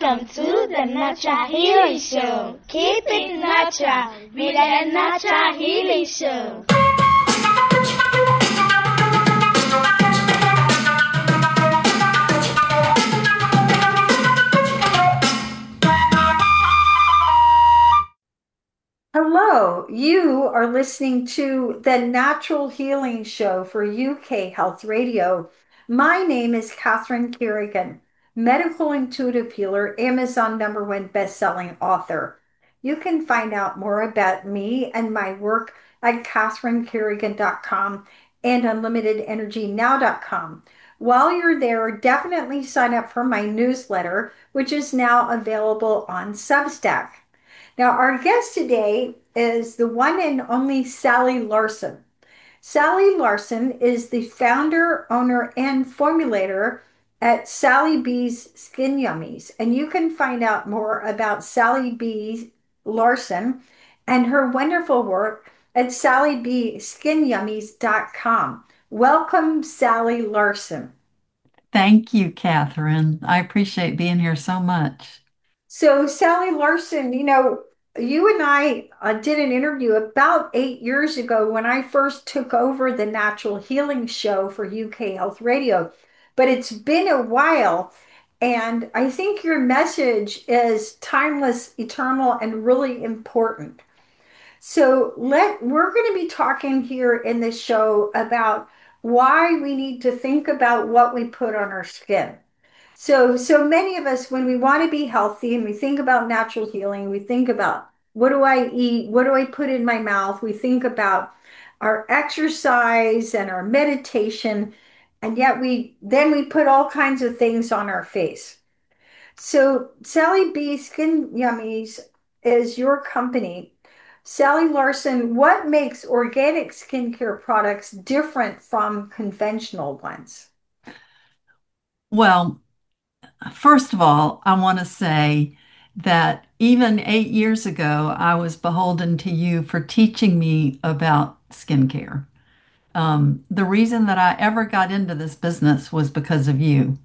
Welcome to the Natural Healing Show. Keep it natural with the Natural Healing Show. Hello, you are listening to the Natural Healing Show for UK Health Radio. My name is Catherine Kerrigan, medical intuitive healer, Amazon #1 best-selling author. You can find out more about me and my work at catherinekerrigan.com and unlimitedenergynow.com. While you're there, definitely sign up for my newsletter, which is now available on Substack. Now, our guest today is the one and only Sally Larson. Sally Larson is the founder, owner, and formulator at Sally B's Skin Yummies. And you can find out more about Sally B. Larson and her wonderful work at sallybskinyummies.com. Welcome, Sally Larson. Thank you, Catherine. I appreciate being here so much. So, Sally Larson, you and I did an interview about 8 years ago when I first took over the Natural Healing Show for UK Health Radio. But it's been a while, and I think your message is timeless, eternal, and really important. So, we're going to be talking here in this show about why we need to think about what we put on our skin. So many of us, when we want to be healthy and we think about natural healing, we think about what do I eat? What do I put in my mouth? We think about our exercise and our meditation, and yet we put all kinds of things on our face. So Sally B Skin Yummies is your company. Sally Larson, what makes organic skincare products different from conventional ones? Well, first of all, I want to say that even 8 years ago, I was beholden to you for teaching me about skincare. The reason that I ever got into this business was because of you.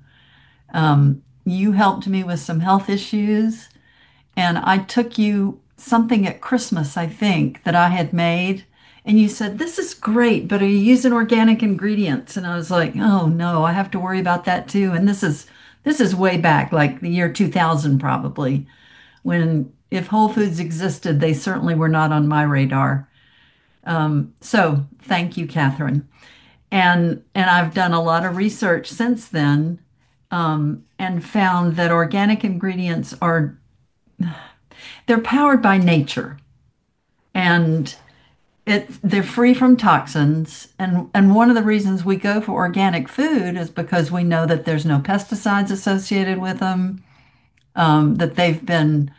You helped me with some health issues, and I took you something at Christmas, I think, that I had made. And you said, "This is great, but are you using organic ingredients?" And I was like, "Oh no, I have to worry about that too." And this is way back, like the year 2000 probably, when if Whole Foods existed, they certainly were not on my radar. So thank you, Catherine. And I've done a lot of research since then, and found that organic ingredients they're powered by nature, and they're free from toxins. And one of the reasons we go for organic food is because we know that there's no pesticides associated with them, that they've been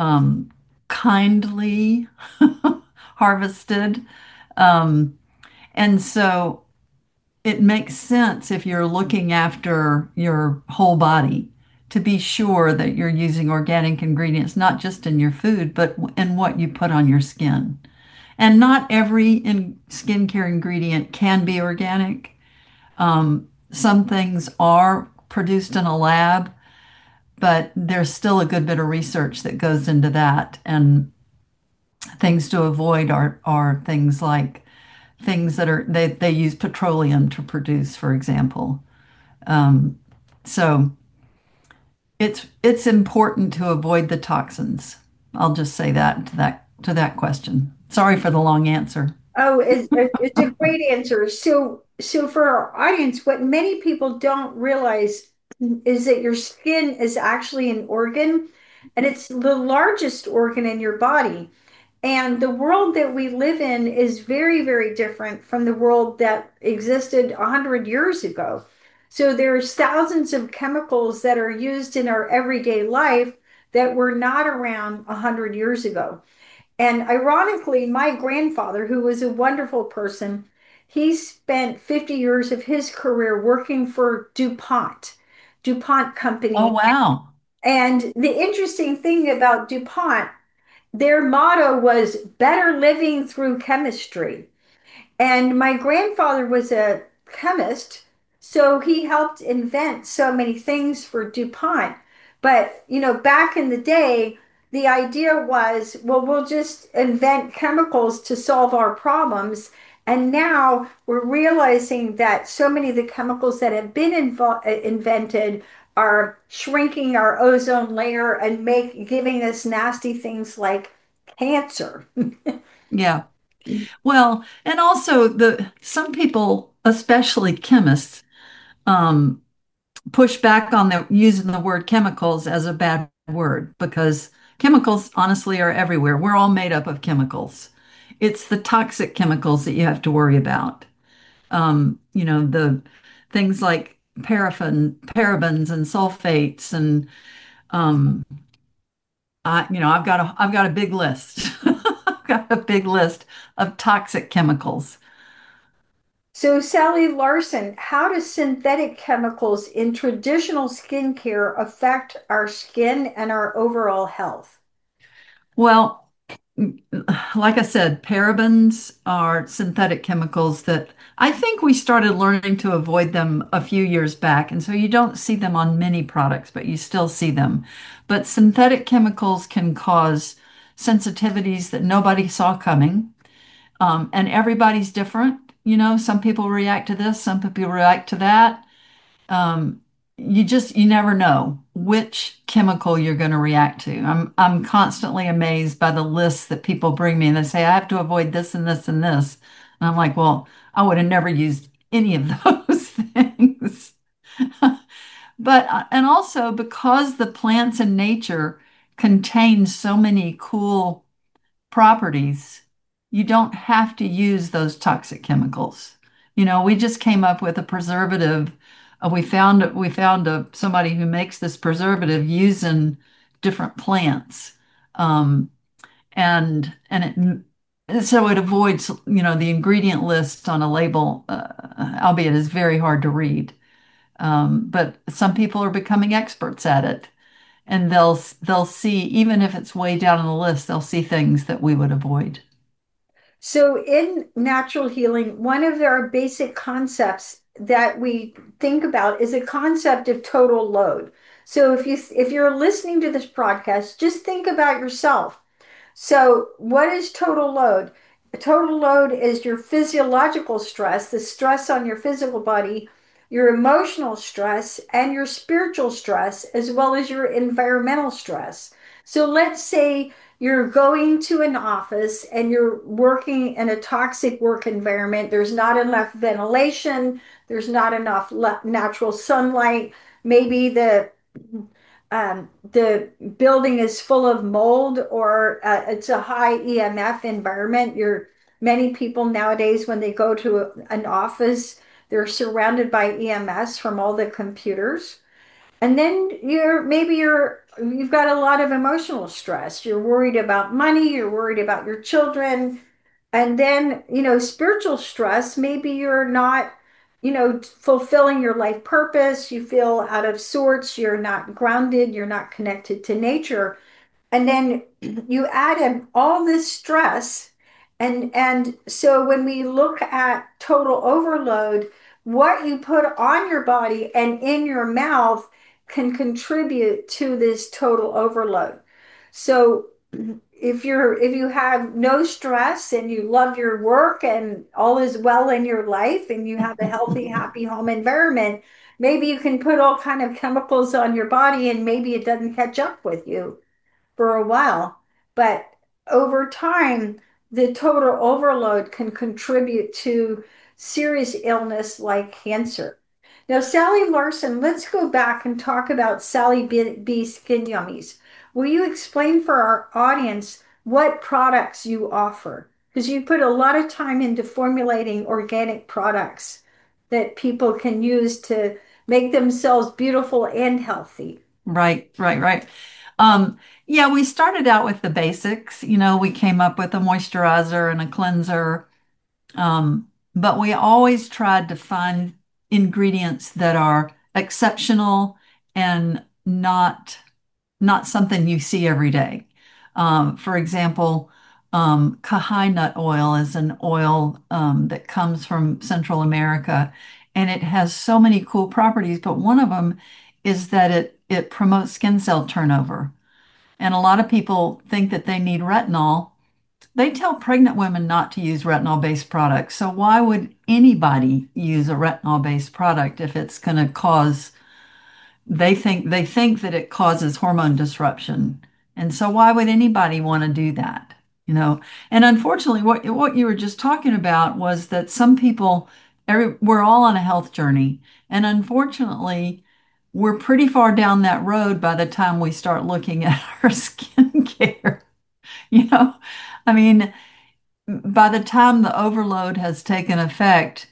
kindly harvested. Um, and so it makes sense if you're looking after your whole body to be sure that you're using organic ingredients, not just in your food, but in what you put on your skin. And not every skincare ingredient can be organic. Some things are produced in a lab, but there's still a good bit of research that goes into that. And things to avoid are things like things that they use petroleum to produce, for example. So it's important to avoid the toxins. I'll just say that to that question. Sorry for the long answer. Oh, it's a great answer. So for our audience, what many people don't realize is that your skin is actually an organ, and it's the largest organ in your body. And the world that we live in is very, very different from the world that existed 100 years ago. So there's thousands of chemicals that are used in our everyday life that were not around 100 years ago. And ironically, my grandfather, who was a wonderful person, he spent 50 years of his career working for DuPont Oh, Company. wow. And the interesting thing about DuPont, their motto was better living through chemistry. And my grandfather was a chemist, so he helped invent so many things for DuPont. But, back in the day, the idea was, well, we'll just invent chemicals to solve our problems. And now we're realizing that so many of the chemicals that have been invented are shrinking our ozone layer and giving us nasty things like cancer. Yeah. Well, and also the some people, especially chemists, um, push back on the using the word chemicals as a bad word because chemicals honestly are everywhere. We're all made up of chemicals. It's the toxic chemicals that you have to worry about. The things like parabens and sulfates and um, I've got a big list. I've got a big list of toxic chemicals. So, Sally Larson, how do synthetic chemicals in traditional skincare affect our skin and our overall health? Well, like I said, parabens are synthetic chemicals that I think we started learning to avoid them a few years back. And so you don't see them on many products, but you still see them. But synthetic chemicals can cause sensitivities that nobody saw coming. And everybody's different. Some people react to this, some people react to that. um, you never know which chemical you're going to react to. I'm constantly amazed by the lists that people bring me and they say I have to avoid this and this and this. And I'm like, well, I would have never used any of those things. But and also because the plants in nature contain so many cool properties, you don't have to use those toxic chemicals. We just came up with a preservative. We found somebody who makes this preservative using different plants, um, and so it avoids the ingredient list on a label, albeit is very hard to read. But some people are becoming experts at it and they'll see even if it's way down on the list they'll see things that we would avoid. So, in natural healing, one of our basic concepts that we think about is a concept of total load. So, if you're listening to this broadcast, just think about yourself. So, what is total load? Total load is your physiological stress, the stress on your physical body, your emotional stress, and your spiritual stress, as well as your environmental stress. So, let's say you're going to an office and you're working in a toxic work environment. There's not enough ventilation, there's not enough natural sunlight. Maybe the building is full of mold or it's a high EMF environment. Many people nowadays, when they go to an office, they're surrounded by EMS from all the computers. And then you've got a lot of emotional stress. You're worried about money, you're worried about your children. And then, spiritual stress, maybe you're not, fulfilling your life purpose. You feel out of sorts, you're not grounded, you're not connected to nature. And then you add in all this stress. And so when we look at total overload, what you put on your body and in your mouth can contribute to this total overload. So if you have no stress and you love your work and all is well in your life and you have a healthy, happy home environment, maybe you can put all kind of chemicals on your body and maybe it doesn't catch up with you for a while. But over time, the total overload can contribute to serious illness like cancer. Now, Sally Larson, let's go back and talk about Sally B Skin Yummies. Will you explain for our audience what products you offer? Because you put a lot of time into formulating organic products that people can use to make themselves beautiful and healthy. Right, right, right. Yeah, we started out with the basics. We came up with a moisturizer and a cleanser. But we always tried to find ingredients that are exceptional and not something you see every day. For example, Kahai nut oil is an oil that comes from Central America, and it has so many cool properties. But one of them is that it promotes skin cell turnover. And a lot of people think that they need retinol. They tell pregnant women not to use retinol-based products. So why would anybody use a retinol-based product if it's going to cause, they think that it causes hormone disruption. And so why would anybody want to do that? You know, and unfortunately, what you were just talking about was that some people, we're all on a health journey, and unfortunately, we're pretty far down that road by the time we start looking at our skincare. You know, I mean, by the time the overload has taken effect,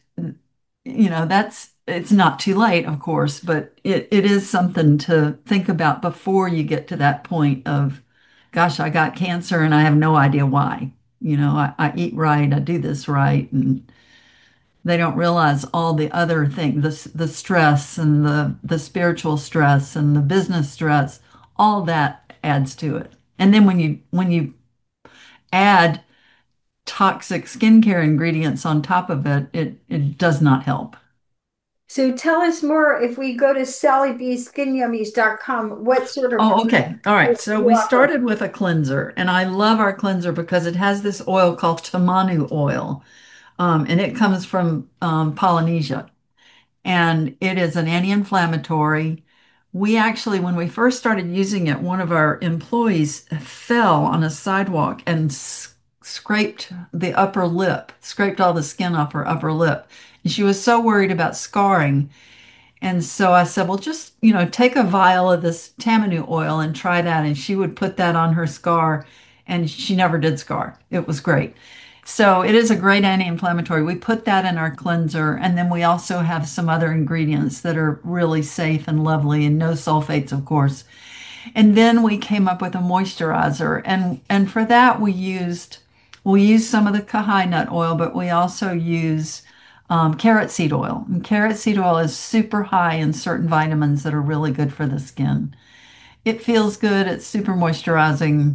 it's not too late, of course, but it is something to think about before you get to that point of, gosh, I got cancer and I have no idea why. I eat right, I do this right, and they don't realize all the other things, the stress and the spiritual stress and the business stress, all that adds to it. And then when you add toxic skincare ingredients on top of it, it does not help. So tell us more. If we go to SallyBSkinYummies.com, what sort of Oh, okay. All right. products So do you we offer? started with a cleanser, and I love our cleanser because it has this oil called Tamanu oil, and it comes from Polynesia. And it is an anti-inflammatory. We actually, when we first started using it, one of our employees fell on a sidewalk and scraped the upper lip, scraped all the skin off her upper lip. And she was so worried about scarring. And so I said, well, just, take a vial of this Tamanu oil and try that. And she would put that on her scar, and she never did scar. It was great. So it is a great anti-inflammatory. We put that in our cleanser, and then we also have some other ingredients that are really safe and lovely, and no sulfates, of course. And then we came up with a moisturizer, and for that we used some of the Kahai nut oil, but we also use carrot seed oil. And carrot seed oil is super high in certain vitamins that are really good for the skin. It feels good. It's super moisturizing.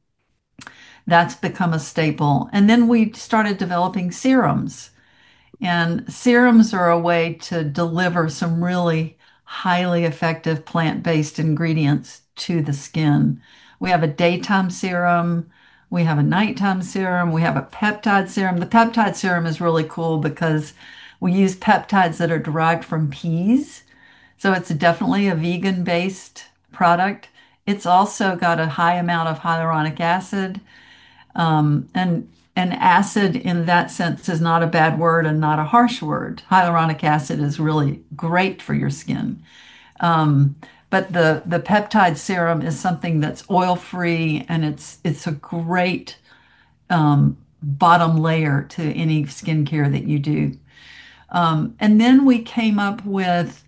That's become a staple. And then we started developing serums. And serums are a way to deliver some really highly effective plant-based ingredients to the skin. We have a daytime serum, we have a nighttime serum, we have a peptide serum. The peptide serum is really cool because we use peptides that are derived from peas. So it's definitely a vegan-based product. It's also got a high amount of hyaluronic acid. And acid in that sense is not a bad word and not a harsh word. Hyaluronic acid is really great for your skin. Um, but the peptide serum is something that's oil free, and it's a great bottom layer to any skincare that you do. And then we came up with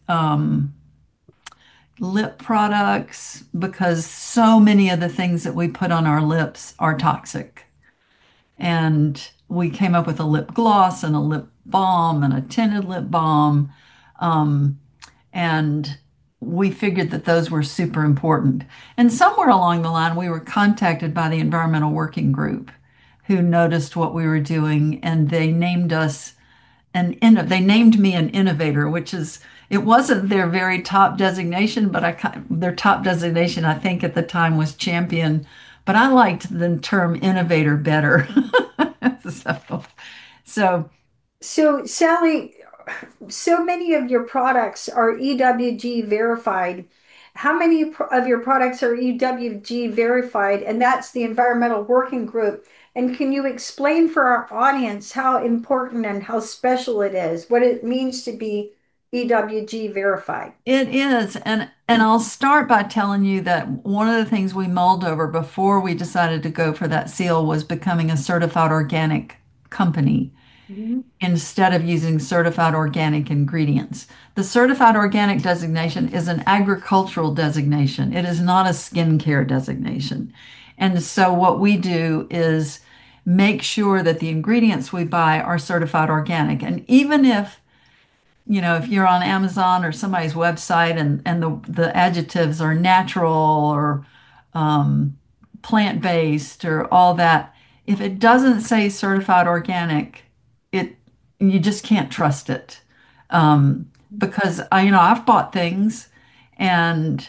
lip products because so many of the things that we put on our lips are toxic. And we came up with a lip gloss and a lip balm and a tinted lip balm. Um, and we figured that those were super important. And somewhere along the line, we were contacted by the Environmental Working Group who noticed what we were doing, and they named us they named me an innovator, which is it wasn't their very top designation, but their top designation I think at the time was champion, but I liked the term innovator better. So, so So, Sally, so many of your products are EWG verified. How many of your products are EWG verified? And that's the Environmental Working Group. And can you explain for our audience how important and how special it is, what it means to be EWG verified? it is, and I'll start by telling you that one of the things we mulled over before we decided to go for that seal was becoming a certified organic company Mhm. instead of using certified organic ingredients. The certified organic designation is an agricultural designation. It is not a skincare designation. And so what we do is make sure that the ingredients we buy are certified organic. And even if you're on Amazon or somebody's website and the adjectives are natural or um, plant-based or all that, if it doesn't say certified organic, it you just can't trust it. Because I've bought things and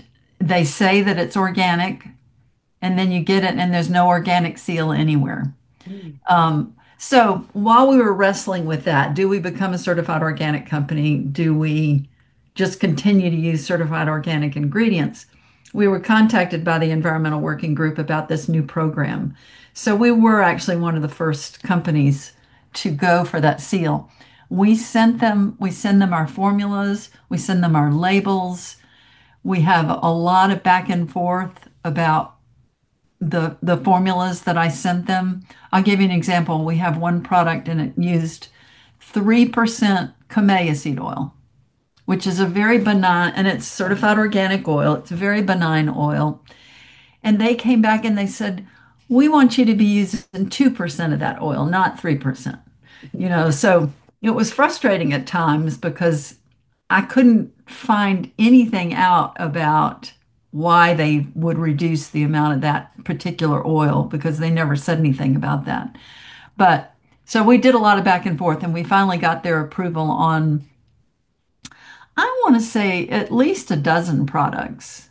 they say that it's organic, and then you get it and there's no organic seal anywhere. So while we were wrestling with that, do we become a certified organic company? Do we just continue to use certified organic ingredients? We were contacted by the Environmental Working Group about this new program. So we were actually one of the first companies to go for that seal. We send them our formulas, we send them our labels. We have a lot of back and forth about the formulas that I sent them. I'll give you an example. We have one product and it used 3% kamea seed oil, which is a very benign, and it's certified organic oil. It's a very benign oil. And they came back and they said, we want you to be using 2% of that oil, not 3%. So it was frustrating at times because I couldn't find anything out about why they would reduce the amount of that particular oil because they never said anything about that. But so we did a lot of back and forth, and we finally got their approval on, I want to say, at least a dozen products.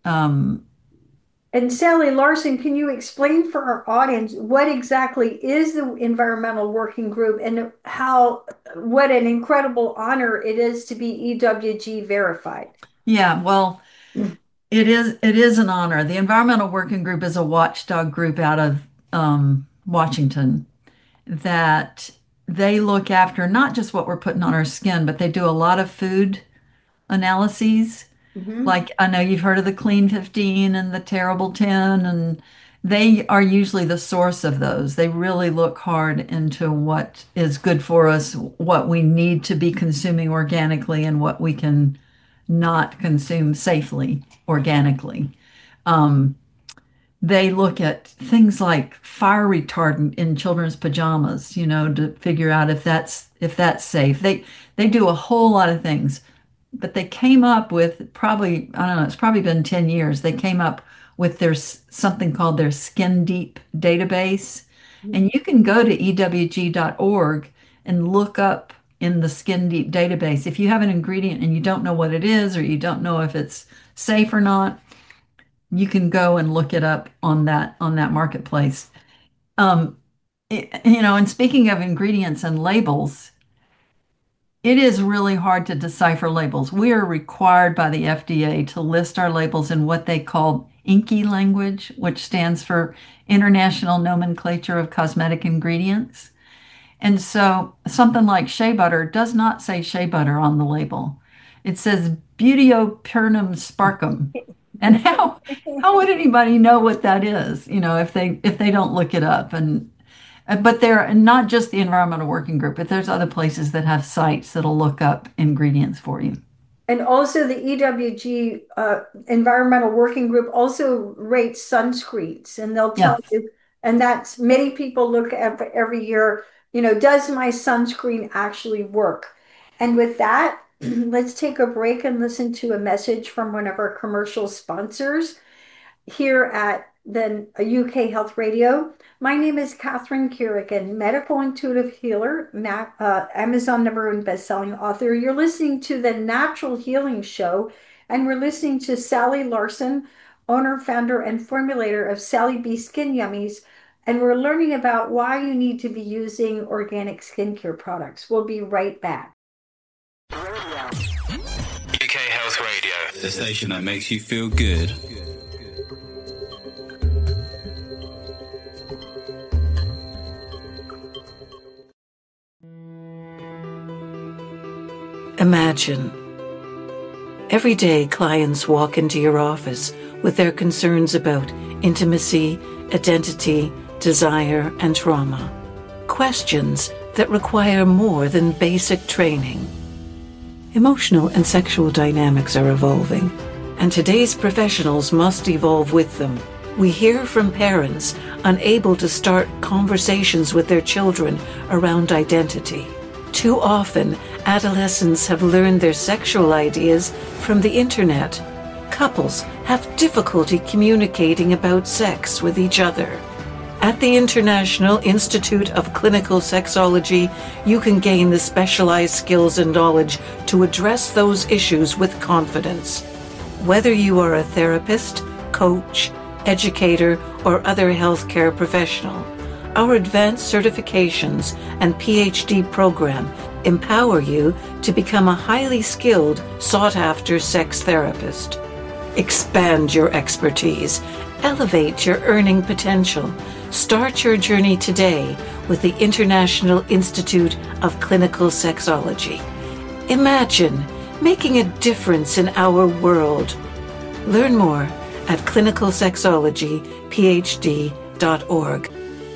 And Sally Larson, can you explain for our audience what exactly is the Environmental Working Group and what an incredible honor it is to be EWG verified? Yeah, well, it is an honor. The Environmental Working Group is a watchdog group out of Washington that they look after not just what we're putting on our skin, but they do a lot of food analyses. Like I know you've heard of the Clean 15 and the Terrible 10, and they are usually the source of those. They really look hard into what is good for us, what we need to be consuming organically, and what we can not consume safely organically. They look at things like fire retardant in children's pajamas, to figure out if that's safe. They do a whole lot of things. But they came up with probably, I don't know, it's probably been 10 years. They came up with something called their Skin Deep database. And you can go to ewg.org and look up in the Skin Deep database. If you have an ingredient and you don't know what it is, or you don't know if it's safe or not, you can go and look it up on that marketplace. And speaking of ingredients and labels, it is really hard to decipher labels. We are required by the FDA to list our labels in what they call INCI language, which stands for International Nomenclature of Cosmetic Ingredients. And so something like shea butter does not say shea butter on the label. It says Butyopernum sparkum. And how would anybody know what that is, if they don't look it up? But they're not just the Environmental Working Group, but there's other places that have sites that'll look up ingredients for you. And also the EWG Environmental Working Group also rates sunscreens, and they'll tell you, and that's many people look at every year, does my sunscreen actually work? And with that, let's take a break and listen to a message from one of our commercial sponsors here at the UK Health Radio. My name is Catherine Kerrigan, medical intuitive healer, Amazon #1 best-selling author. You're listening to the Natural Healing Show, and we're listening to Sally Larson, owner, founder, and formulator of Sally B Skin Yummies, and we're learning about why you need to be using organic skincare products. We'll be right back. UK Health Radio, the station that makes you feel good. Imagine. Every day, clients walk into your office with their concerns about intimacy, identity, desire, and trauma. Questions that require more than basic training. Emotional and sexual dynamics are evolving, and today's professionals must evolve with them. We hear from parents unable to start conversations with their children around identity. Too often, adolescents have learned their sexual ideas from the internet. Couples have difficulty communicating about sex with each other. At the International Institute of Clinical Sexology, you can gain the specialized skills and knowledge to address those issues with confidence. Whether you are a therapist, coach, educator, or other healthcare professional, our advanced certifications and PhD program empower you to become a highly skilled, sought-after sex therapist. Expand your expertise, elevate your earning potential. Start your journey today with the International Institute of Clinical Sexology. Imagine making a difference in our world. Learn more at clinicalsexologyphd.org.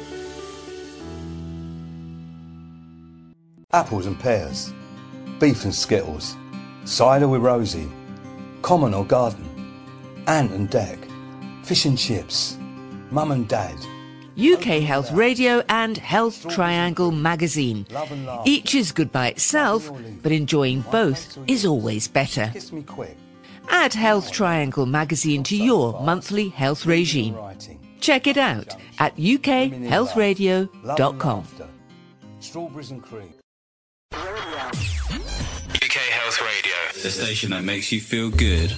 Apples and pears, beef and skittles, cider with Rosie, common or garden, ant and deck, fish and chips, mum and dad. UK Health Radio and Health Triangle magazine. Each is good by itself, but enjoying both is always better. Kiss me quick. Add Health Triangle magazine to your monthly health regime. Check it out at ukhealthradio.com. Strawberries and cream. UK Health Radio, the station that makes you feel good.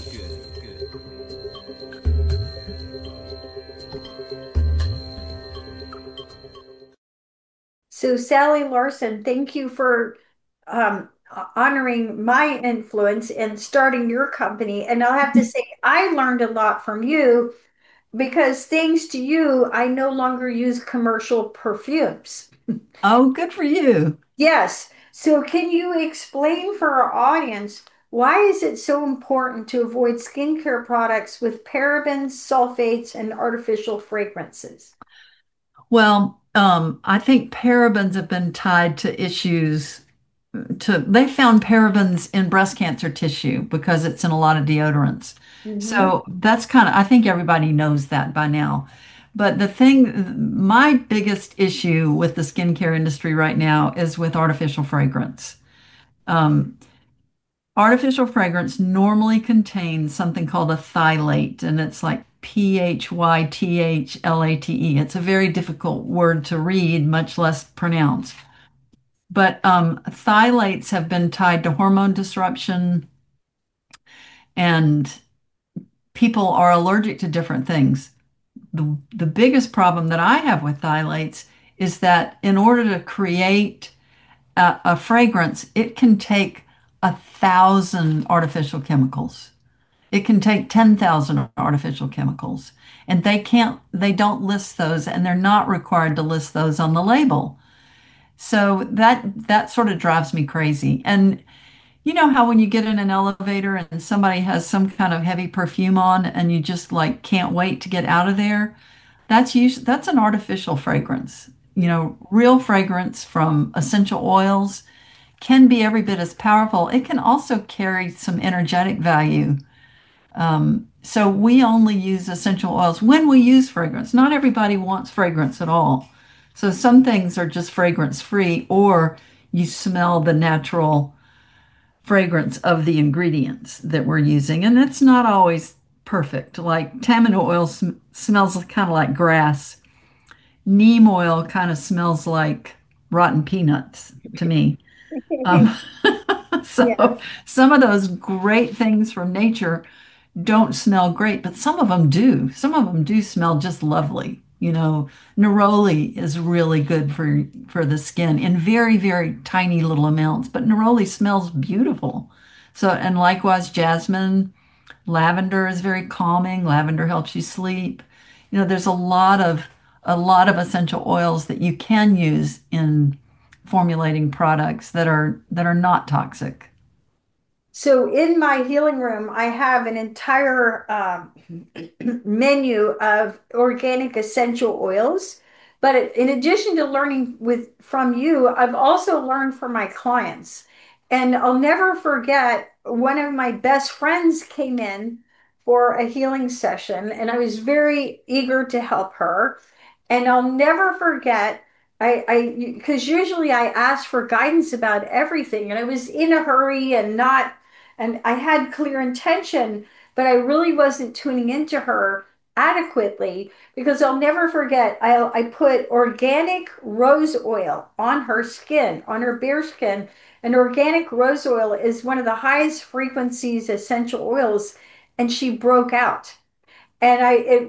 So, Sally Larson, thank you for honoring my influence in starting your company. And I'll have to say, I learned a lot from you because thanks to you, I no longer use commercial perfumes. Oh, good for you. Yes. So can you explain for our audience why is it so important to avoid skincare products with parabens, sulfates, and artificial fragrances? Well, I think parabens have been tied to issues they found parabens in breast cancer tissue because it's in a lot of deodorants. So that's I think everybody knows that by now. But my biggest issue with the skincare industry right now is with artificial fragrance. Artificial fragrance normally contains something called a phthalate, and it's like Phythlate. It's a very difficult word to read, much less pronounce. But phthalates have been tied to hormone disruption, and people are allergic to different things. The biggest problem that I have with phthalates is that in order to create a fragrance, it can take 1,000 artificial chemicals. It can take 10,000 artificial chemicals, and they don't list those, and they're not required to list those on the label. So that sort of drives me crazy. And you know how when you get in an elevator and somebody has some kind of heavy perfume on and you just like can't wait to get out of there? That's an artificial fragrance. Real fragrance from essential oils can be every bit as powerful. It can also carry some energetic value. So we only use essential oils when we use fragrance. Not everybody wants fragrance at all. So some things are just fragrance free, or you smell the natural fragrance of the ingredients that we're using. And it's not always perfect. Like tamarind oil smells kind of like grass. Neem oil kind of smells like rotten peanuts to me. Some of those great things from nature don't smell great, but some of them do. Some of them do smell just lovely. Neroli is really good for the skin in very, very tiny little amounts, but neroli smells beautiful. So, and likewise, jasmine, lavender is very calming. Lavender helps you sleep. There's a lot of essential oils that you can use in formulating products that are not toxic. So in my healing room, I have an entire menu of organic essential oils. But in addition to learning from you, I've also learned from my clients. And I'll never forget, one of my best friends came in for a healing session, and I was very eager to help her. And I'll never forget, because usually I ask for guidance about everything, and I was in a hurry and I had clear intention, but I really wasn't tuning into her adequately, because I'll never forget, I put organic rose oil on her skin, on her bare skin. And organic rose oil is one of the highest frequencies essential oils. and she broke out. And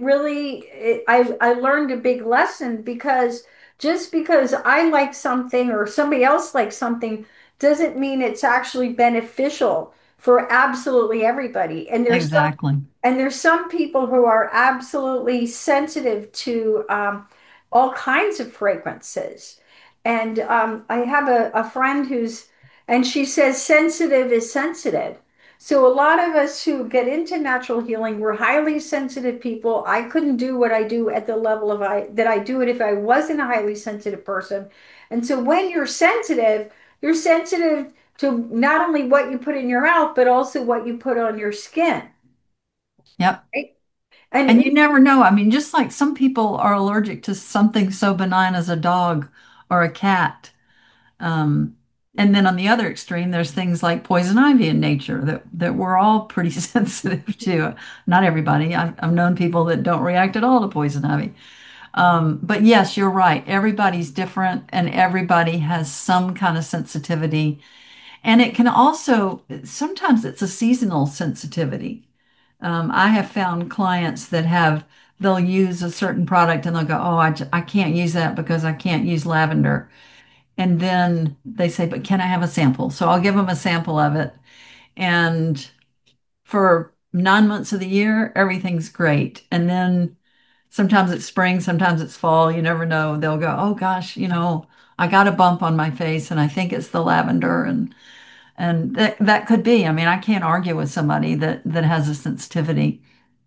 I learned a big lesson, because just because I like something or somebody else likes something doesn't mean it's actually beneficial for absolutely everybody. Exactly. And there's some people who are absolutely sensitive to all kinds of fragrances. And I have a friend and she says sensitive is sensitive. So a lot of us who get into natural healing, we're highly sensitive people. I couldn't do what I do at the level that I do it if I wasn't a highly sensitive person. And so when you're sensitive to not only what you put in your mouth, but also what you put on your skin. Yep. Right? And And you never know. I mean, just like some people are allergic to something so benign as a dog or a cat. Um, and then on the other extreme, there's things like poison ivy in nature that we're all pretty sensitive to. Not everybody. I've known people that don't react at all to poison ivy. But yes, you're right. Everybody's different and everybody has some kind of sensitivity. And it can also, sometimes it's a seasonal sensitivity. I have found clients they'll use a certain product and they'll go, oh, I can't use that because I can't use lavender. And then they say, but can I have a sample? So I'll give them a sample of it. And for 9 months of the year, everything's great. And then sometimes it's spring, sometimes it's fall. You never know. They'll go, oh gosh, I got a bump on my face and I think it's the lavender. And that could be. I mean, I can't argue with somebody that has a sensitivity.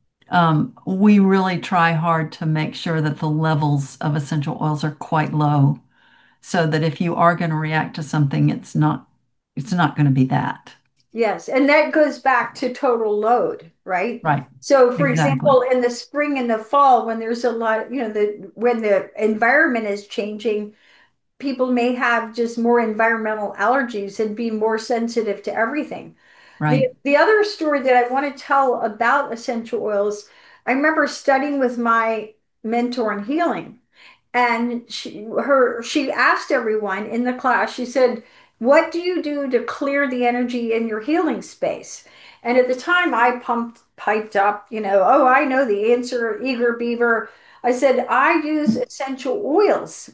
We really try hard to make sure that the levels of essential oils are quite low so that if you are going to react to something, it's not going to be that. yes, and that goes back to total load, right? Right. So, for Exactly. example, in the spring and the fall, when there's a lot, when the environment is changing, people may have just more environmental allergies and be more sensitive to everything. The Right. the other story that I want to tell about essential oils, I remember studying with my mentor in healing, and she asked everyone in the class, she said, what do you do to clear the energy in your healing space? And at the time I piped up, oh, I know the answer, eager beaver. I said, I use essential oils.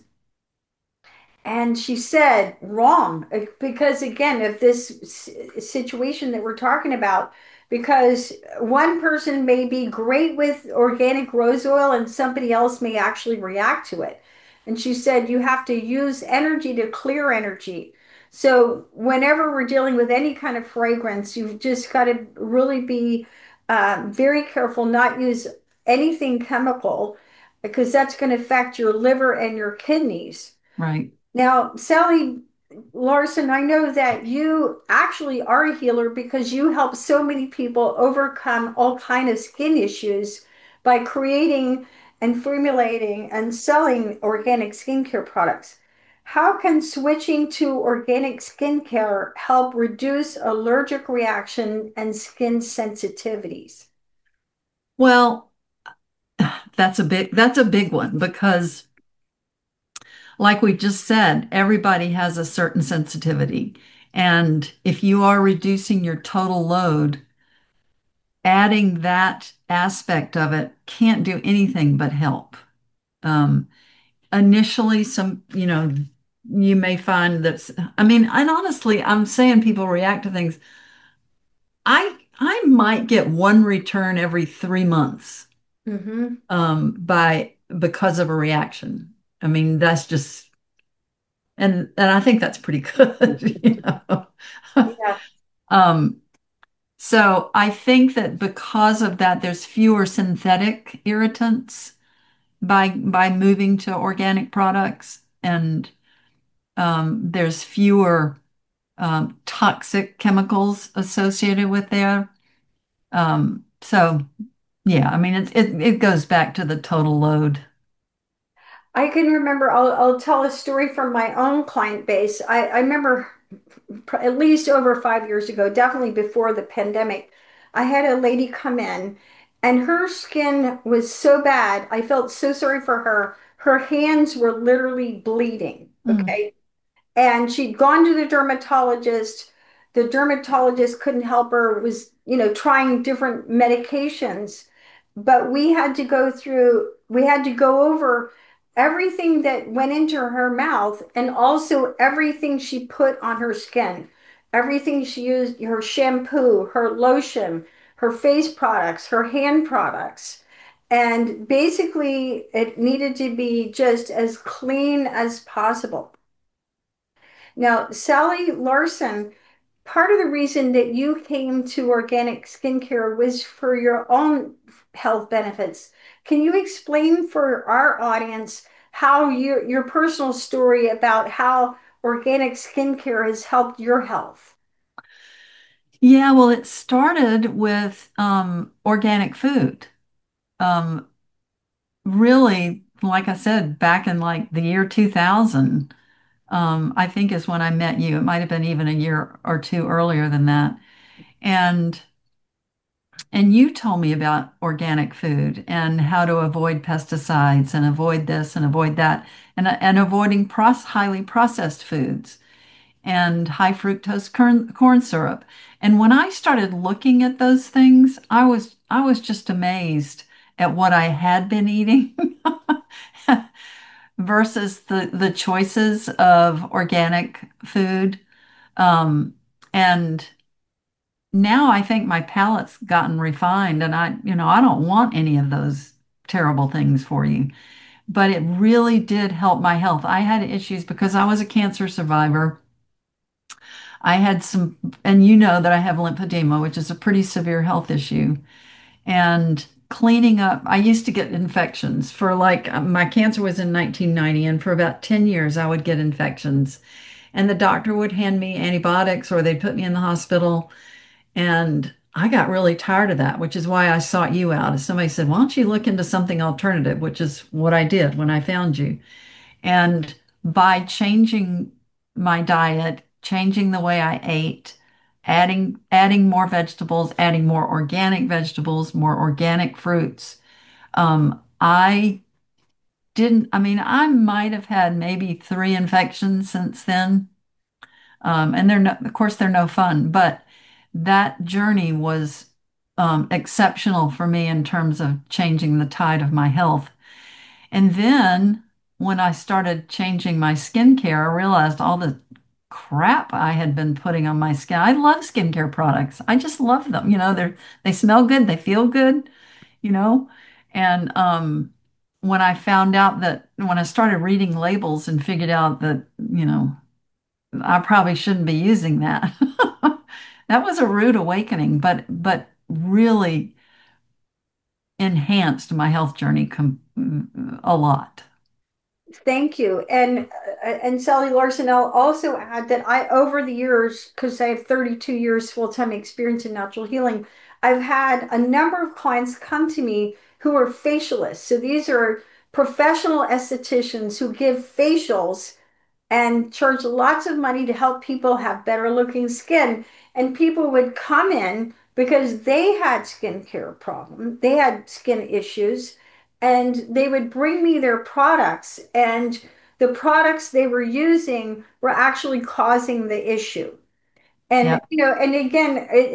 And she said, wrong, because again, of this situation that we're talking about, because one person may be great with organic rose oil and somebody else may actually react to it. And she said, you have to use energy to clear energy. So whenever we're dealing with any kind of fragrance, you've just got to really be very careful, not use anything chemical, because that's going to affect your liver and your kidneys. Right. Now, Sally Larson, I know that you actually are a healer because you help so many people overcome all kind of skin issues by creating and formulating and selling organic skincare products. How can switching to organic skincare help reduce allergic reaction and skin sensitivities? Well, that's a big one because like we just said, everybody has a certain sensitivity. And if you are reducing your total load, adding that aspect of it can't do anything but help. Um, Initially, you may find that, I mean, and honestly, I'm saying people react to things. I might get one return every 3 months Mm-hmm. because of a reaction. I mean, that's just and I think that's pretty good. Yeah. Um, so I think that because of that, there's fewer synthetic irritants by moving to organic products, and there's fewer toxic chemicals associated with there. So yeah, I mean it goes back to the total load. I can remember, I'll tell a story from my own client base. I remember at least over 5 years ago, definitely before the pandemic, I had a lady come in and her skin was so bad. I felt so sorry for her. Her hands were literally bleeding. Mm, Okay. And she'd gone to the dermatologist. The dermatologist couldn't help her. It was, trying different medications. But we had to go over everything that went into her mouth and also everything she put on her skin. Everything she used, her shampoo, her lotion, her face products, her hand products. And basically, it needed to be just as clean as possible. Now, Sally Larson, part of the reason that you came to organic skincare was for your own health benefits. Can you explain for our audience how your personal story about how organic skincare has helped your health? Yeah, well, it started with organic food. Um, Really, like I said, back in like the year 2000, I think is when I met you. It might have been even a year or two earlier than that. And you told me about organic food and how to avoid pesticides and avoid this and avoid that and avoiding highly processed foods and high fructose corn syrup. And when I started looking at those things, I was just amazed at what I had been eating versus the choices of organic food. And now I think my palate's gotten refined and I don't want any of those terrible things for you. But it really did help my health. I had issues because I was a cancer survivor. I had some, and you know that I have lymphedema, which is a pretty severe health issue. And cleaning up, I used to get infections for like my cancer was in 1990, and for about 10 years, I would get infections. And the doctor would hand me antibiotics or they'd put me in the hospital. And I got really tired of that, which is why I sought you out. As somebody said, why don't you look into something alternative, which is what I did when I found you. And by changing my diet, changing the way I ate, adding more vegetables, adding more organic vegetables, more organic fruits, I didn't, I mean, I might have had maybe 3 infections since then. And of course, they're no fun, but that journey was exceptional for me in terms of changing the tide of my health. And then when I started changing my skincare, I realized all the crap I had been putting on my skin. I love skincare products. I just love them. They smell good, they feel good, you know. And when I found out that when I started reading labels and figured out that, I probably shouldn't be using that. That was a rude awakening, but really enhanced my health journey a lot. Thank you. And Sally Larson, I'll also add that I over the years, because I have 32 years full-time experience in natural healing, I've had a number of clients come to me who are facialists. So these are professional estheticians who give facials and charge lots of money to help people have better looking skin. And people would come in because they had skincare problems, they had skin issues, and they would bring me their products. And the products they were using were actually causing the issue. And Yep. and again,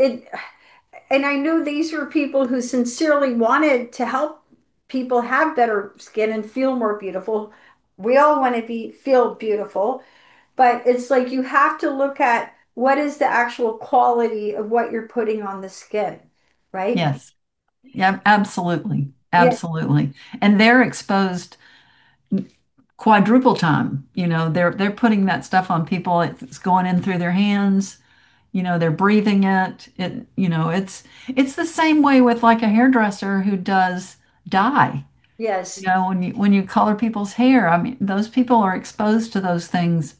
and I know these were people who sincerely wanted to help people have better skin and feel more beautiful. We all want to feel beautiful, but it's like you have to look at what is the actual quality of what you're putting on the skin, right? Yes. Yeah, absolutely. Yeah. Absolutely. And they're exposed quadruple time. They're putting that stuff on people. It's going in through their hands. They're breathing it. It's the same way with like a hairdresser who does dye. Yes. When you color people's hair, I mean, those people are exposed to those things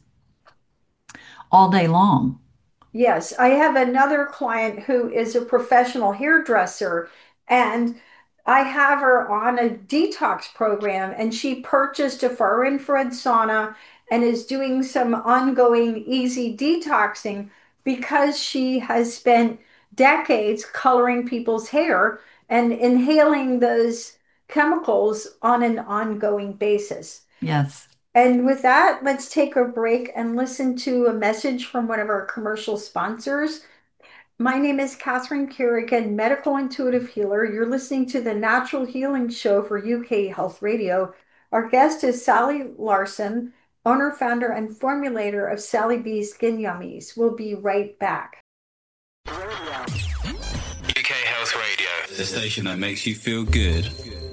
all day long. Yes, I have another client who is a professional hairdresser, and I have her on a detox program, and she purchased a far infrared sauna and is doing some ongoing easy detoxing because she has spent decades coloring people's hair and inhaling those chemicals on an ongoing basis. Yes. And with that, let's take a break and listen to a message from one of our commercial sponsors. My name is Catherine Kerrigan, medical intuitive healer. You're listening to the Natural Healing Show for UK Health Radio. Our guest is Sally Larson, owner, founder, and formulator of Sally B Skin Yummies. We'll be right back. UK Health Radio, the station that makes you feel good.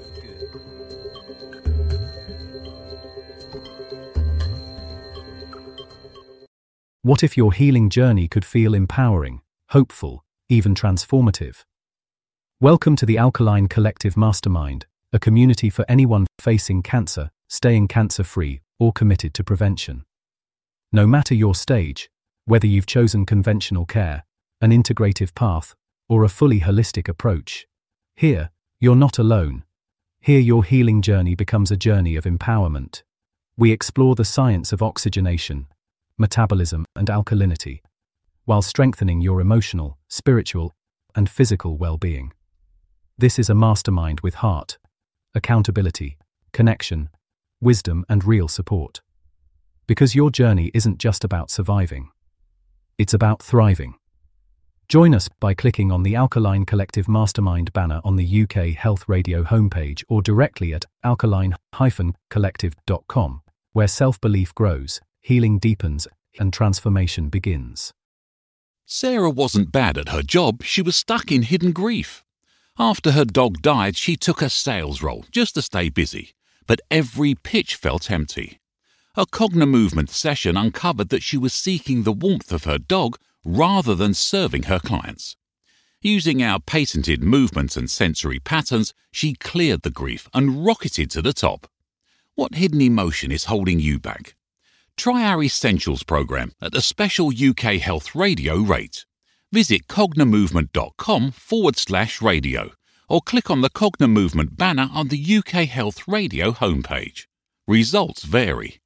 What if your healing journey could feel empowering, hopeful, even transformative? Welcome to the Alkaline Collective Mastermind, a community for anyone facing cancer, staying cancer-free, or committed to prevention. No matter your stage, whether you've chosen conventional care, an integrative path, or a fully holistic approach, here, you're not alone. Here your healing journey becomes a journey of empowerment. We explore the science of oxygenation, metabolism, and alkalinity, while strengthening your emotional, spiritual, and physical well-being. This is a mastermind with heart, accountability, connection, wisdom, and real support. Because your journey isn't just about surviving. It's about thriving. Join us by clicking on the Alkaline Collective Mastermind banner on the UK Health Radio homepage or directly at alkaline-collective.com, where self-belief grows, healing deepens, and transformation begins. Sarah wasn't bad at her job, she was stuck in hidden grief. After her dog died, she took a sales role just to stay busy, but every pitch felt empty. A Cognimovement session uncovered that she was seeking the warmth of her dog rather than serving her clients. Using our patented movements and sensory patterns, she cleared the grief and rocketed to the top. What hidden emotion is holding you back? Try our Essentials program at a special UK Health Radio rate. Visit cognimovement.com/radio or click on the Cognimovement banner on the UK Health Radio homepage. Results vary.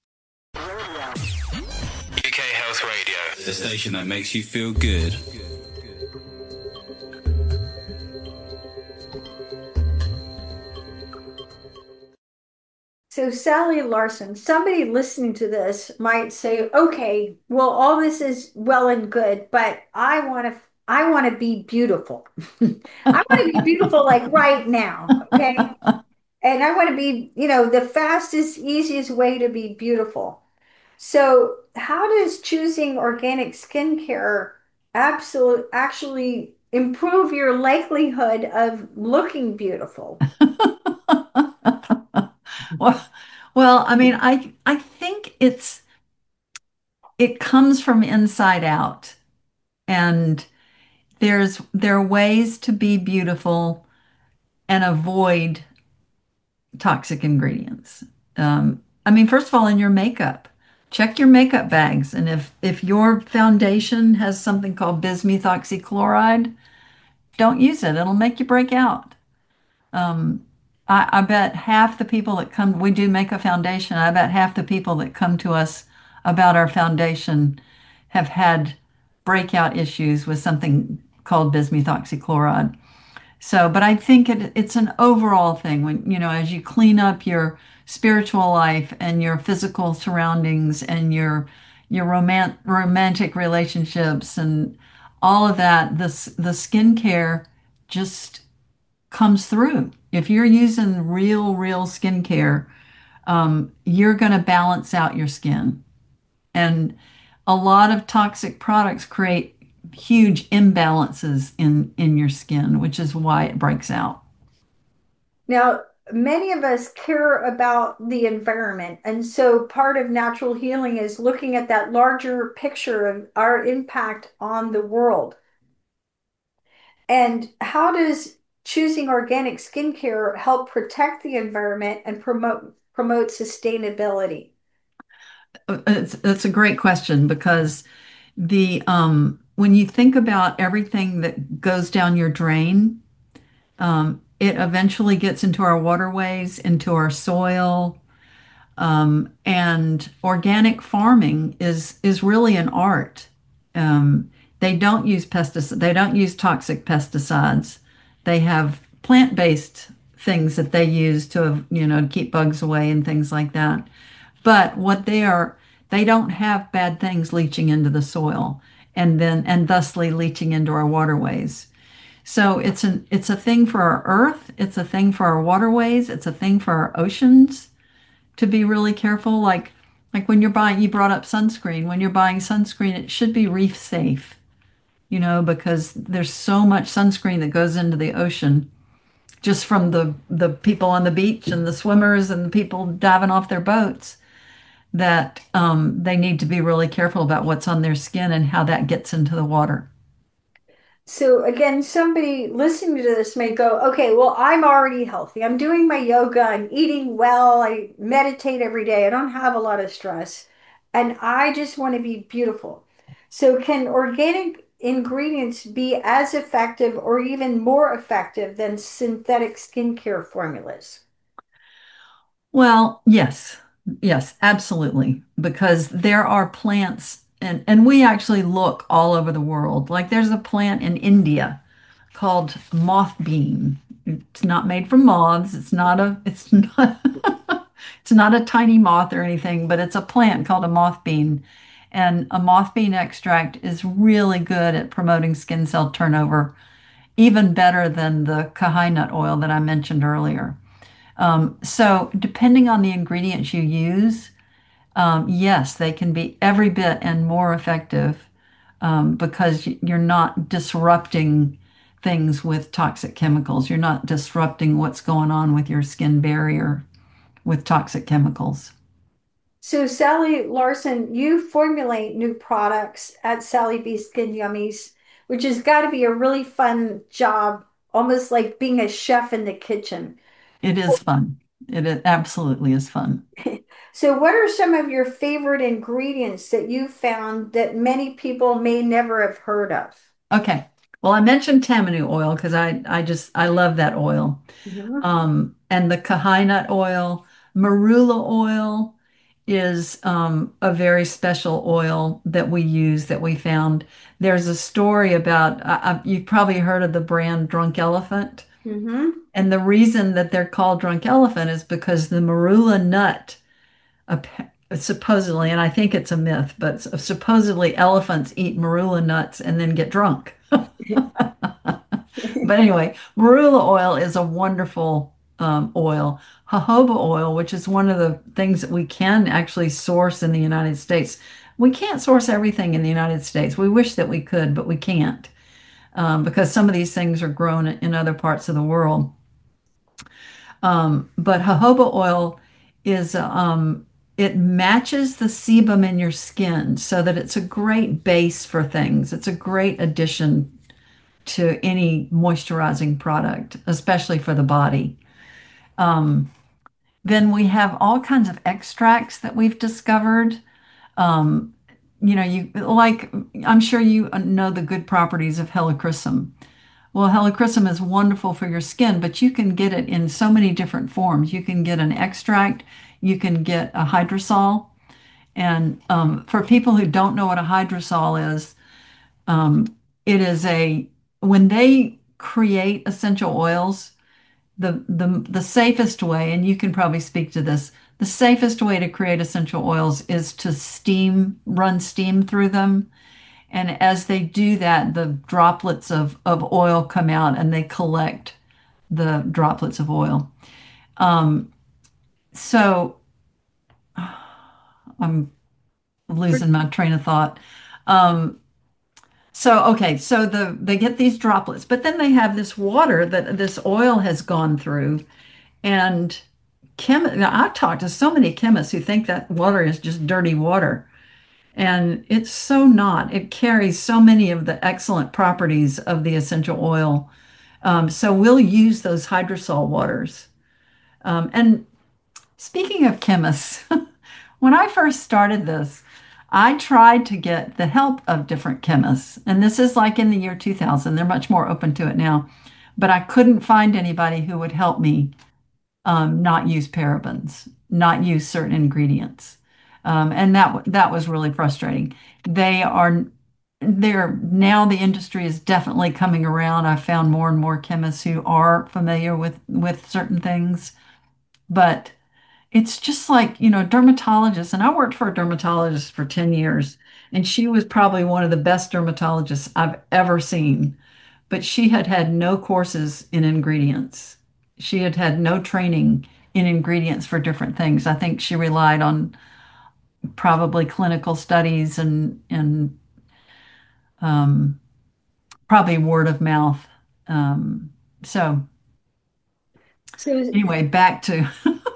UK Health Radio, the station that makes you feel good. So Sally Larson, somebody listening to this might say, okay, well, all this is well and good, but I want to be beautiful. I want to be beautiful like right now, okay? And I want to be, the fastest, easiest way to be beautiful. So how does choosing organic skincare actually improve your likelihood of looking beautiful? Well, I mean, I think it comes from inside out, and there are ways to be beautiful and avoid toxic ingredients. I mean, first of all, in your makeup, check your makeup bags, and if your foundation has something called bismuth oxychloride, don't use it. It'll make you break out. I bet half the people that come, we do make a foundation. I bet half the people that come to us about our foundation have had breakout issues with something called bismuth oxychloride. So, but I think it's an overall thing when, as you clean up your spiritual life and your physical surroundings and your romantic relationships and all of that, the skincare just comes through. If you're using real skincare, you're going to balance out your skin. And a lot of toxic products create huge imbalances in your skin, which is why it breaks out. Now, many of us care about the environment. And so part of natural healing is looking at that larger picture of our impact on the world. And how does choosing organic skincare help protect the environment and promote sustainability? That's a great question, because when you think about everything that goes down your drain, it eventually gets into our waterways, into our soil, and organic farming is really an art. They don't use pesticides. They don't use toxic pesticides. They have plant-based things that they use to, keep bugs away and things like that. But what they don't have bad things leaching into the soil. and thusly leaching into our waterways. So it's a thing for our earth, it's a thing for our waterways, it's a thing for our oceans to be really careful. Like when you're buying, you brought up sunscreen. When you're buying sunscreen, it should be reef safe, because there's so much sunscreen that goes into the ocean just from the people on the beach and the swimmers and the people diving off their boats that they need to be really careful about what's on their skin and how that gets into the water. So again, somebody listening to this may go, okay, well, I'm already healthy. I'm doing my yoga. I'm eating well. I meditate every day. I don't have a lot of stress. And I just want to be beautiful. So can organic ingredients be as effective or even more effective than synthetic skincare formulas? Well, yes, yes, absolutely. Because there are plants, and we actually look all over the world. Like there's a plant in India called moth bean. It's not made from moths. It's not a tiny moth or anything, but it's a plant called a moth bean. And a moth bean extract is really good at promoting skin cell turnover, even better than the kahai nut oil that I mentioned earlier. So depending on the ingredients you use, yes, they can be every bit and more effective because you're not disrupting things with toxic chemicals. You're not disrupting what's going on with your skin barrier with toxic chemicals. So Sally Larson, you formulate new products at Sally B Skin Yummies, which has got to be a really fun job, almost like being a chef in the kitchen. It is fun. Absolutely is fun. So, what are some of your favorite ingredients that you found that many people may never have heard of? Okay. Well, I mentioned Tamanu oil because I love that oil. Mhm. And the kahai nut oil, marula oil is a very special oil that we use that we found. There's a story about, you've probably heard of the brand Drunk Elephant. Mhm. And the reason that they're called Drunk Elephant is because the marula nut, supposedly, and I think it's a myth, but supposedly elephants eat marula nuts and then get drunk. But anyway, marula oil is a wonderful oil. Jojoba oil, which is one of the things that we can actually source in the United States. We can't source everything in the United States. We wish that we could, but we can't because some of these things are grown in other parts of the world. But jojoba oil is it matches the sebum in your skin so that it's a great base for things. It's a great addition to any moisturizing product, especially for the body. Then we have all kinds of extracts that we've discovered. Um, you like, I'm sure you know the good properties of helichrysum. Well, helichrysum is wonderful for your skin, but you can get it in so many different forms. You can get an extract, you can get a hydrosol. And for people who don't know what a hydrosol is, it is when they create essential oils, the safest way, and you can probably speak to this, the safest way to create essential oils is to run steam through them. And as they do that, the droplets of oil come out and they collect the droplets of oil. So I'm losing my train of thought. So they get these droplets, but then they have this water that this oil has gone through. And now, I've talked to so many chemists who think that water is just dirty water. And it's so not. It carries so many of the excellent properties of the essential oil. So we'll use those hydrosol waters. And speaking of chemists, when I first started this, I tried to get the help of different chemists. And this is like in the year 2000. They're much more open to it now. But I couldn't find anybody who would help me not use parabens, not use certain ingredients. And that was really frustrating. They're now the industry is definitely coming around. I've found more and more chemists who are familiar with certain things, but it's just like, dermatologists, and I worked for a dermatologist for 10 years, And she was probably one of the best dermatologists I've ever seen. But she had had no courses in ingredients. She had had no training in ingredients for different things. I think she relied on probably clinical studies and um, probably word of mouth. So anyway, back to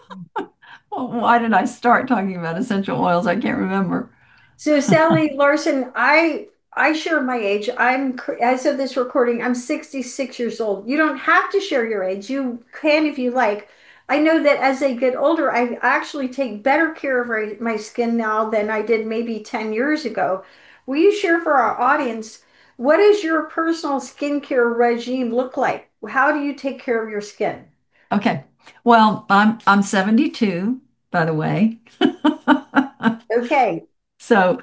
why did I start talking about essential oils? I can't remember. So Sally Larson, I share my age. As of this recording, I'm 66 years old. You don't have to share your age. You can if you like. I know that as I get older, I actually take better care of my skin now than I did maybe 10 years ago. Will you share for our audience, what does your personal skincare regime look like? How do you take care of your skin? Okay. Well, I'm 72, by the way. Okay. So,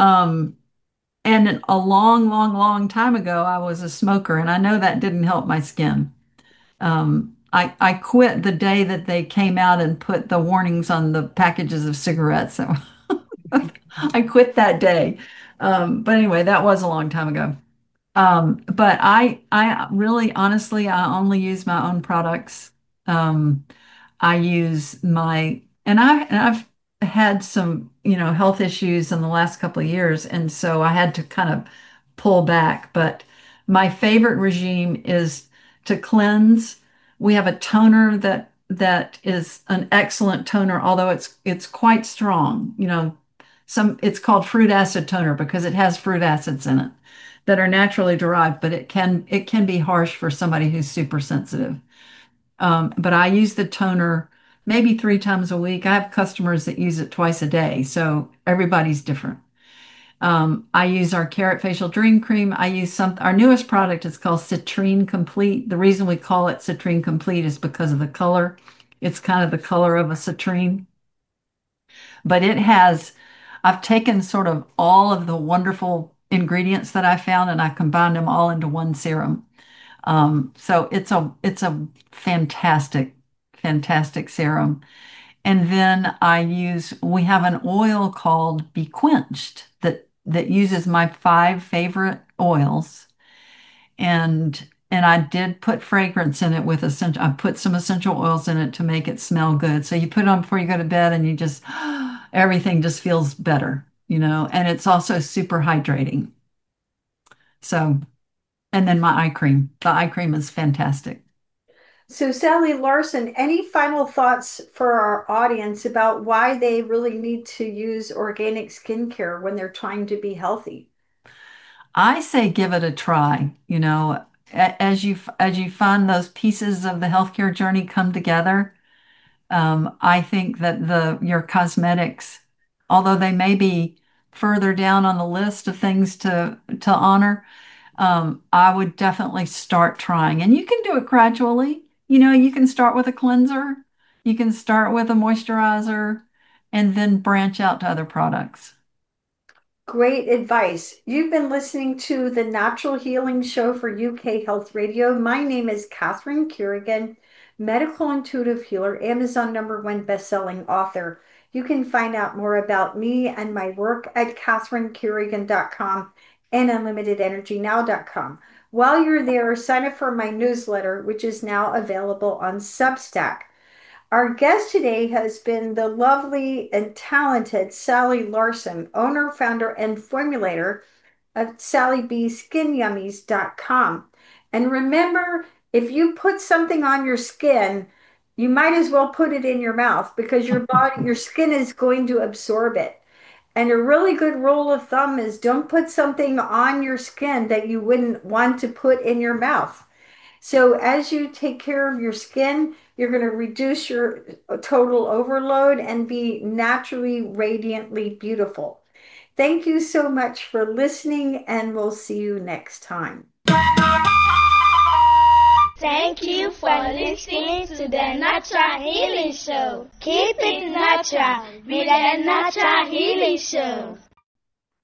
and a long, long, long time ago, I was a smoker, and I know that didn't help my skin. I quit the day that they came out and put the warnings on the packages of cigarettes. So I quit that day. But anyway, that was a long time ago. But I really, honestly, I only use my own products. I use and I've had some, health issues in the last couple of years, and so I had to kind of pull back. But my favorite regime is to cleanse. We have a toner that is an excellent toner, although it's quite strong. It's called fruit acid toner because it has fruit acids in it that are naturally derived, but it can be harsh for somebody who's super sensitive. But I use the toner maybe 3 times a week. I have customers that use it twice a day, so everybody's different. I use our Carrot Facial Dream Cream. Our newest product is called Citrine Complete. The reason we call it Citrine Complete is because of the color. It's kind of the color of a citrine. But I've taken sort of all of the wonderful ingredients that I found and I combined them all into one serum. So it's a fantastic, fantastic serum. And then we have an oil called Be Quenched that uses my 5 favorite oils. And I did put fragrance in it I put some essential oils in it to make it smell good. So you put it on before you go to bed and everything just feels better, and it's also super hydrating. So, and then my eye cream. The eye cream is fantastic. So, Sally Larson, any final thoughts for our audience about why they really need to use organic skincare when they're trying to be healthy? I say give it a try. As you find those pieces of the healthcare journey come together, I think that your cosmetics, although they may be further down on the list of things to honor, I would definitely start trying. And you can do it gradually. You can start with a cleanser, you can start with a moisturizer, and then branch out to other products. Great advice. You've been listening to the Natural Healing Show for UK Health Radio. My name is Catherine Kerrigan, medical intuitive healer, Amazon #1 bestselling author. You can find out more about me and my work at catherinekerrigan.com and unlimitedenergynow.com. While you're there, sign up for my newsletter, which is now available on Substack. Our guest today has been the lovely and talented Sally Larson, owner, founder, and formulator of SallyBSkinYummies.com. And remember, if you put something on your skin, you might as well put it in your mouth because your skin is going to absorb it. And a really good rule of thumb is don't put something on your skin that you wouldn't want to put in your mouth. So as you take care of your skin, you're going to reduce your total overload and be naturally, radiantly beautiful. Thank you so much for listening, and we'll see you next time. Thank you for listening to the Natural Healing Show. Keep it natural with the Natural Healing Show.